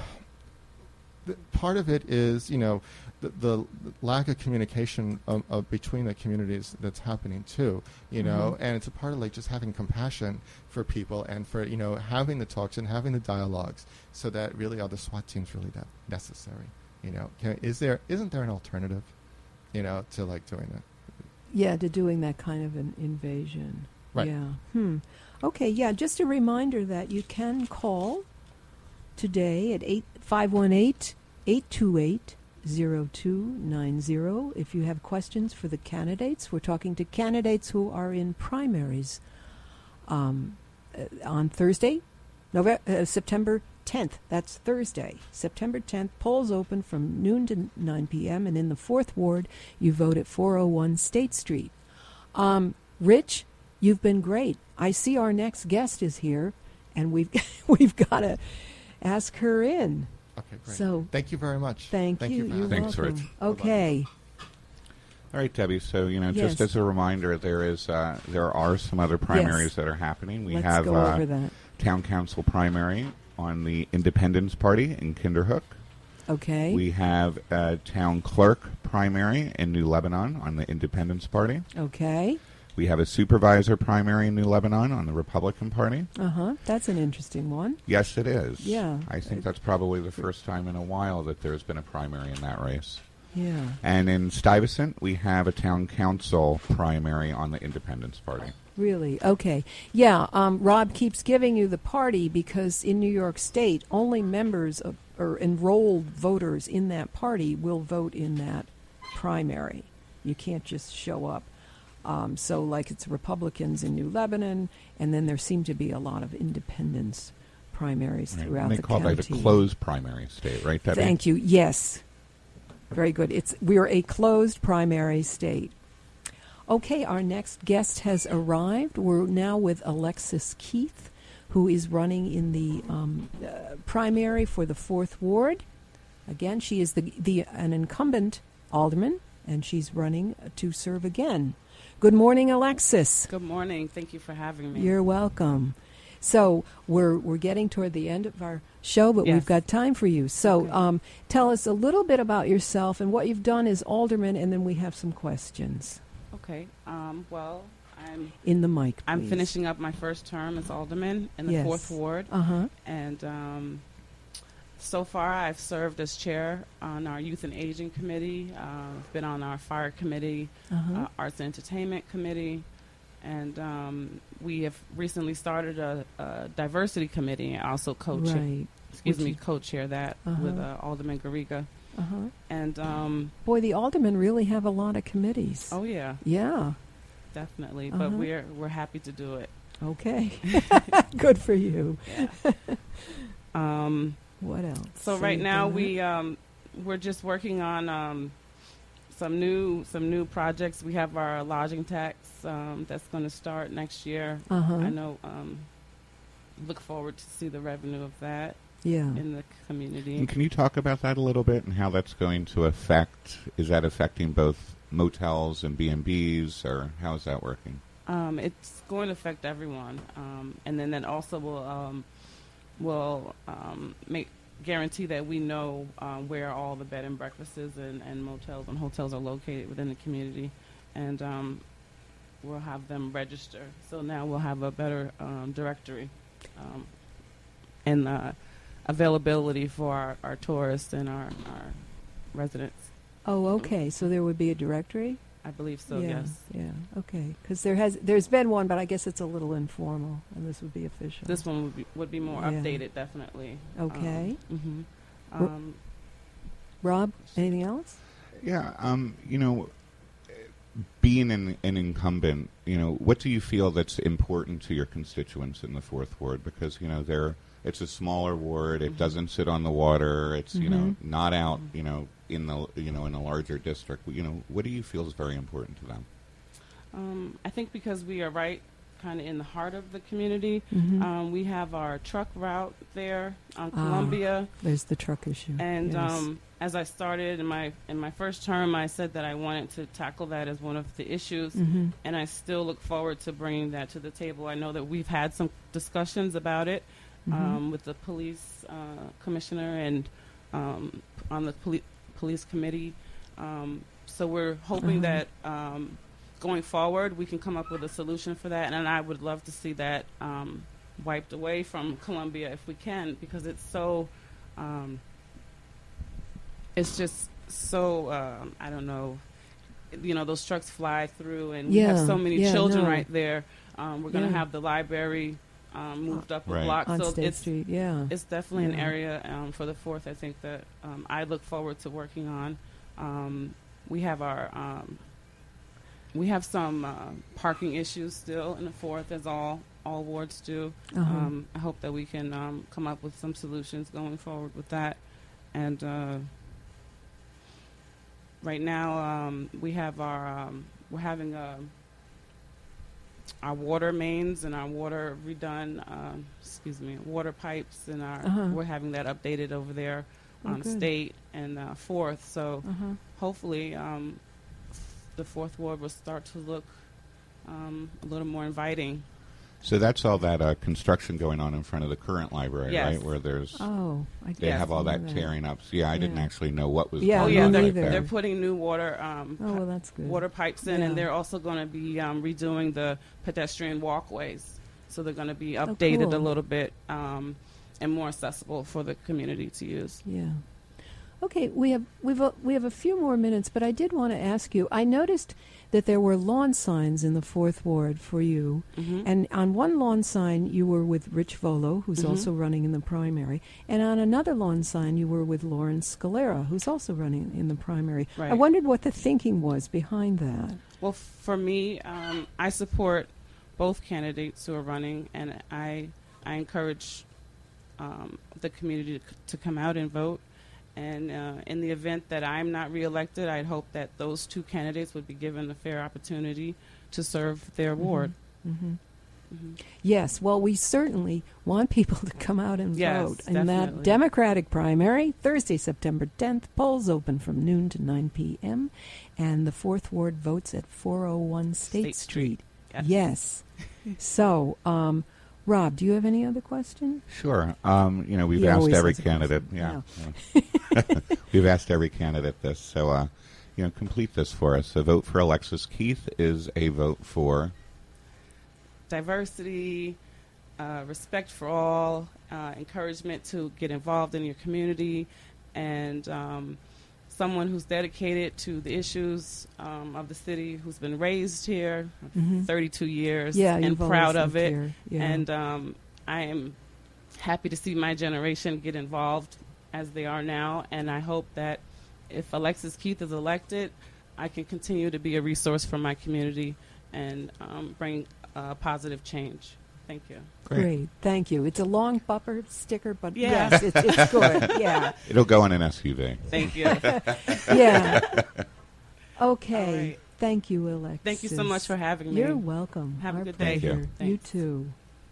part of it is, the lack of communication between the communities that's happening too, and it's a part of just having compassion for people, and for having the talks and having the dialogues, so that really are the SWAT teams really that necessary? Isn't there an alternative, to doing that?
Yeah, to doing that kind of an invasion.
Right.
Yeah. Okay. Yeah. Just a reminder that you can call today at 518-828-0290 if you have questions for the candidates. We're talking to candidates who are in primaries on Thursday, September 10th. That's Thursday, September 10th. Polls open from noon to 9 p.m. And in the Fourth Ward, you vote at 401 State Street. Rich, you've been great. I see our next guest is here, and we've got to ask her in.
Okay, great.
So
thank you very much.
Thank you. You're
Thanks,
welcome.
Rich.
Okay.
All right, Debbie. So,
Yes.
just as a reminder, there are some other primaries that are happening. We
Let's
have
go over that.
Town Council primary on the Independence Party in Kinderhook.
Okay.
We have a town clerk primary in New Lebanon on the Independence Party.
Okay.
We have a supervisor primary in New Lebanon on the Republican Party.
That's an interesting one.
Yes, it is.
Yeah.
I think that's probably the first time in a while that there's been a primary in that race.
Yeah.
And in Stuyvesant, we have a town council primary on the Independence Party.
Really? Okay. Yeah, Rob keeps giving you the party because in New York State, only members of, or enrolled voters in that party will vote in that primary. You can't just show up. So, like, it's Republicans in New Lebanon, and then there seem to be a lot of independents primaries
Right.
throughout
And they
the
call
county.
that a closed primary state, right, Debbie?
Thank you. Yes. Very good. We're a closed primary state. Okay, our next guest has arrived. We're now with Alexis Keith, who is running in the primary for the 4th Ward. Again, she is an incumbent alderman, and she's running to serve again. Good morning, Alexis.
Good morning. Thank you for having me.
You're welcome. So we're getting toward the end of our show, but
Yes.
we've got time for you. So
Okay.
tell us a little bit about yourself and what you've done as alderman, and then we have some questions.
Okay. Well, I'm
In the mic,
I'm
please.
finishing up my first term as alderman in the
Yes.
4th Ward,
Uh-huh.
and so far I've served as chair on our Youth and Aging Committee. I've been on our Fire Committee,
Uh-huh.
Arts and Entertainment Committee, and we have recently started a Diversity Committee. I also
Right.
co-chair that
Uh-huh.
with Alderman Garriga,
Uh-huh.
and
Boy, the aldermen really have a lot of committees.
oh yeah.
Yeah.
Definitely,
Uh-huh.
but we're happy to do it.
Okay. Good for you.
Yeah.
What else?
So right now
Anything
we're just working on some new projects. We have our lodging tax that's going to start next year.
Uh-huh.
I know. Look forward to see the revenue of that
Yeah.
in the community.
And can you talk about that a little bit and how that's going to affect? Is that affecting both motels and B&Bs, or how is that working?
It's going to affect everyone, and then that also will guarantee that we know where all the bed and breakfasts and motels and hotels are located within the community, and we'll have them register. So now we'll have a better directory and availability for our tourists and our residents.
Oh, okay. So there would be a directory?
I believe so.
Yeah.
Yes.
Yeah. Okay. Because there's been one, but I guess it's a little informal, and this would be official.
This one would be more
Yeah.
updated, definitely.
Okay.
Mhm.
Rob, anything else?
Yeah, being an incumbent, what do you feel that's important to your constituents in the 4th Ward? Because, it's a smaller ward. It doesn't sit on the water. It's, not out, in a larger district. What do you feel is very important to them?
I think because we are right kind of in the heart of the community,
Mhm.
we have our truck route there on Columbia.
There's the truck issue.
And
Yes.
as I started in my first term, I said that I wanted to tackle that as one of the issues,
Mhm.
and I still look forward to bringing that to the table. I know that we've had some discussions about it with the police commissioner and on the police committee. So we're hoping that going forward we can come up with a solution for that, and I would love to see that wiped away from Columbia if we can, because it's so it's just so I don't know, those trucks fly through, and we have so many children right there. We're going to have the library moved up a
Right.
block,
On
so
State
it's
Street, yeah.
it's definitely an
Yeah.
area for the 4th. I think that I look forward to working on. We have some parking issues still in the 4th, as all wards do.
Uh-huh.
I hope that we can come up with some solutions going forward with that. And right now we have we're having our water mains and our water redone. Water pipes, and we're having that updated over there on
good.
State and 4th. So
Uh-huh.
hopefully the 4th Ward will start to look a little more inviting.
So that's all that construction going on in front of the current library,
Yes.
right? Where there's
Oh, I
they
Yes.
have all that
know
tearing up. So, yeah, I didn't
Yeah.
actually know what was
Yeah,
Oh
going
yeah,
on
me
they're,
right
neither.
they're
there.
putting new water
Oh, well, that's good.
water pipes in,
Yeah.
and they're also going to be redoing the pedestrian walkways. So they're going to be updated
cool.
a little bit and more accessible for the community to use.
Yeah. Okay, we have a few more minutes, but I did want to ask you. I noticed that there were lawn signs in the Fourth Ward for you,
Mhm.
and on one lawn sign you were with Rich Volo, who's
Mhm.
also running in the primary, and on another lawn sign you were with Lauren Scalera, who's also running in the primary. I
Right.
wondered what the thinking was behind that.
Well, for me, I support both candidates who are running, and I encourage the community to come out and vote. And in the event that I'm not reelected, I'd hope that those two candidates would be given a fair opportunity to serve their ward.
Mm-hmm.
Mhm.
Yes, well, we certainly want people to come out and
Yes,
vote in that
definitely.
Democratic primary, Thursday, September 10th. Polls open from noon to 9 p.m. And the Fourth Ward votes at 401 State Street.
Yes.
Yes. So, Rob, do you have any other questions?
Sure. We've
He
asked
always
every
has a
candidate.
question.
Yeah. We've asked every candidate this. So, complete this for us. A vote for Alexis Keith is a vote for.
Diversity, respect for all, encouragement to get involved in your community, and someone who's dedicated to the issues of the city, who's been raised here,
Mhm.
32 years,
Yeah,
and
you've always
proud of
lived
it.
here. Yeah.
And I am happy to see my generation get involved as they are now, and I hope that if Alexis Keith is elected, I can continue to be a resource for my community and bring positive change. Thank you.
Great, thank you. It's a long bumper sticker, but
Yeah.
yes, it's good. Yeah,
It'll go in an SUV.
Thank you.
yeah. Okay,
All right.
thank you, Alexis.
Thank you so much for having me.
You're welcome.
Have a
Our
good day.
Thank you.
pleasure. You
Thanks.
too.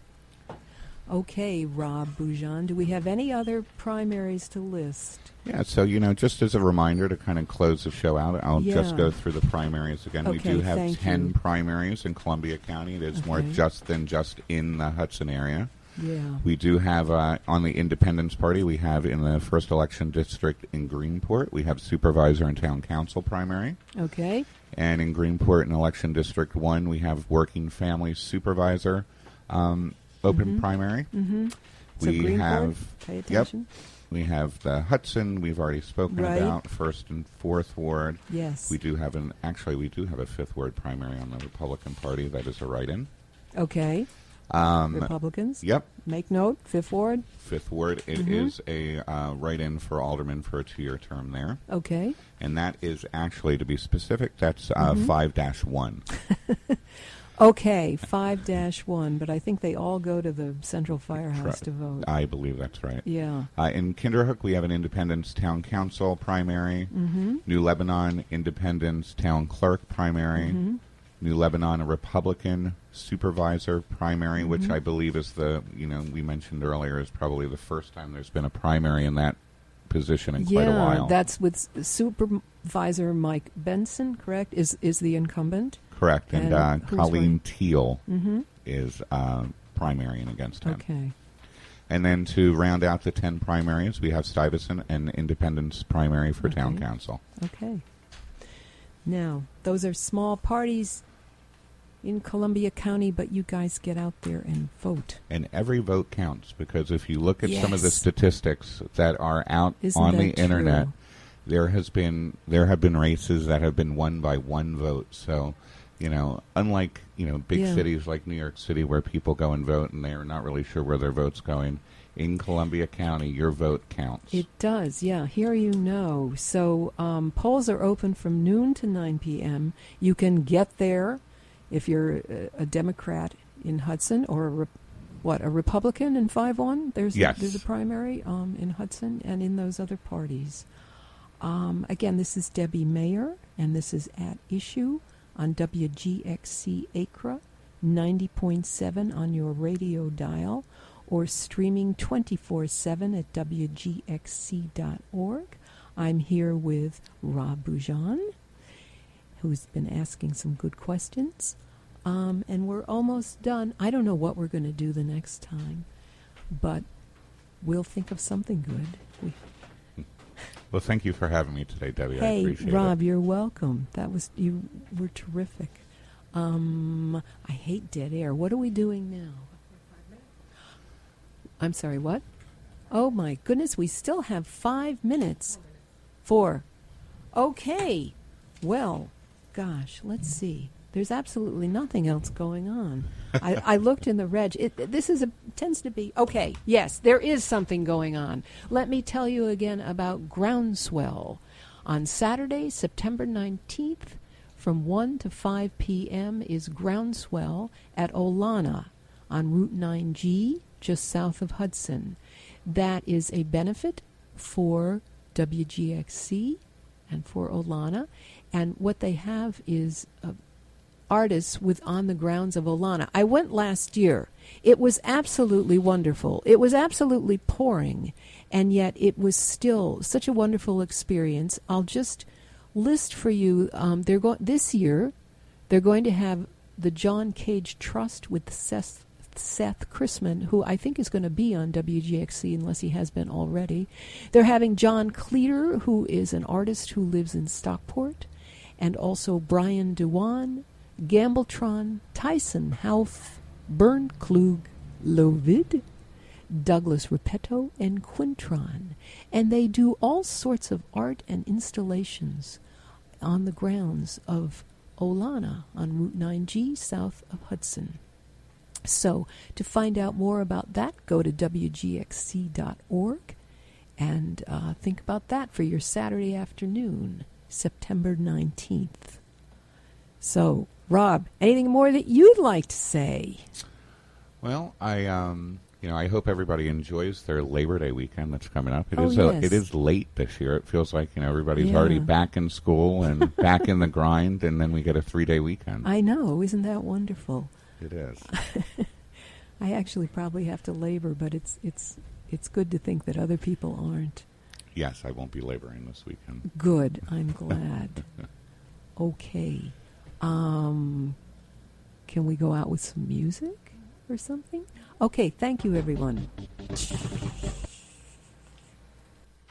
Okay, Rob Boujon, do we have any other primaries to list?
Yeah, so, just as a reminder to kind of close the show out, I'll just
Yeah.
go through the primaries again. We
Okay,
do have
thank
10
you.
primaries in Columbia County. It is more
Okay.
just than just in the Hudson area.
Yeah.
We do have, on the Independence Party, we have in the first election district in Greenport, we have supervisor and town council primary.
Okay.
And in Greenport, in election district 1, we have working family supervisor open primary.
Mm-hmm.
We
So Greenport,
have,
pay
yep,
attention.
we have the Hudson, we've already spoken
Right.
about, first and fourth ward.
Yes.
We do have a fifth ward primary on the Republican Party that is a write-in.
Okay.
Um,
Republicans.
Yep,
Make note, Fifth Ward.
fifth ward. It
Mm-hmm.
is a write-in for alderman for a 2-year term there.
Okay.
And that is actually, to be specific, that's
Mm-hmm.
5-1.
Okay, 5-1, but I think they all go to the Central Firehouse
Correct.
to vote.
I believe that's right.
Yeah.
In Kinderhook, we have an Independence Town Council primary.
Mm-hmm.
New Lebanon Independence Town Clerk primary.
Mm-hmm.
New Lebanon a Republican Supervisor primary, which
Mm-hmm.
I believe is we mentioned earlier, is probably the first time there's been a primary in that position in quite a while.
That's with Supervisor Mike Benson, correct? Is the incumbent?
Correct. And
And who's
Colleen
running?
Teal
Mm-hmm.
is primarying against him.
Okay.
And then to round out the 10 primaries, we have Stuyvesant and Independence primary for Town
Okay.
Council.
Okay. Now, those are small parties in Columbia County, but you guys get out there and vote.
And every vote counts, because if you look at some of the
Yes.
statistics that are out
Isn't
on
that
the internet,
true?
there have been races that have been won by one vote. So, unlike big
Yeah.
cities like New York City where people go and vote and they're not really sure where their vote's going, in Columbia County, your vote counts.
It does, yeah. Here you know. So polls are open from noon to 9 p.m. You can get there if you're a Democrat in Hudson or a Republican in 5-1. There's a primary in Hudson and in those other parties. Again, this is Debbie Mayer, and this is At Issue on WGXC Acra, 90.7 on your radio dial, or streaming 24/7 at WGXC.org. I'm here with Rob Boujon, who's been asking some good questions. And we're almost done. I don't know what we're going to do the next time, but we'll think of something good.
Well, thank you for having me today, Debbie. I
Hey,
appreciate
Rob,
it.
you're welcome. You were terrific. I hate dead air. What are we doing now? I'm sorry, what? Oh, my goodness, we still have 5 minutes. 4. Okay. Well, gosh, let's see. There's absolutely nothing else going on. I looked in the reg. Tends to be, okay, yes, there is something going on. Let me tell you again about Groundswell. On Saturday, September 19th, from 1 to 5 p.m. is Groundswell at Olana on Route 9G, just south of Hudson. That is a benefit for WGXC and for Olana. And what they have is artists with On the Grounds of Olana. I went last year. It was absolutely wonderful. It was absolutely pouring, and yet it was still such a wonderful experience. I'll just list for you, this year, they're going to have the John Cage Trust with Seth Chrisman, who I think is going to be on WGXC unless he has been already. They're having John Cleater, who is an artist who lives in Stockport, and also Brian Dewan, Gambletron, Tyson Houth, Bernd Klug, Lovid, Douglas Repetto, and Quintron. And they do all sorts of art and installations on the grounds of Olana on Route 9G south of Hudson. So to find out more about that, go to wgxc.org and think about that for your Saturday afternoon, September 19th. So, Rob, anything more that you'd like to say?
Well, I hope everybody enjoys their Labor Day weekend that's coming up.
Yes.
It is late this year. It feels like everybody's already back in school and back in the grind, and then we get a 3-day weekend.
I know, isn't that wonderful?
It is.
I actually probably have to labor, but it's good to think that other people aren't.
Yes, I won't be laboring this weekend.
Good, I'm glad. Okay. Can we go out with some music or something? Okay, thank you, everyone.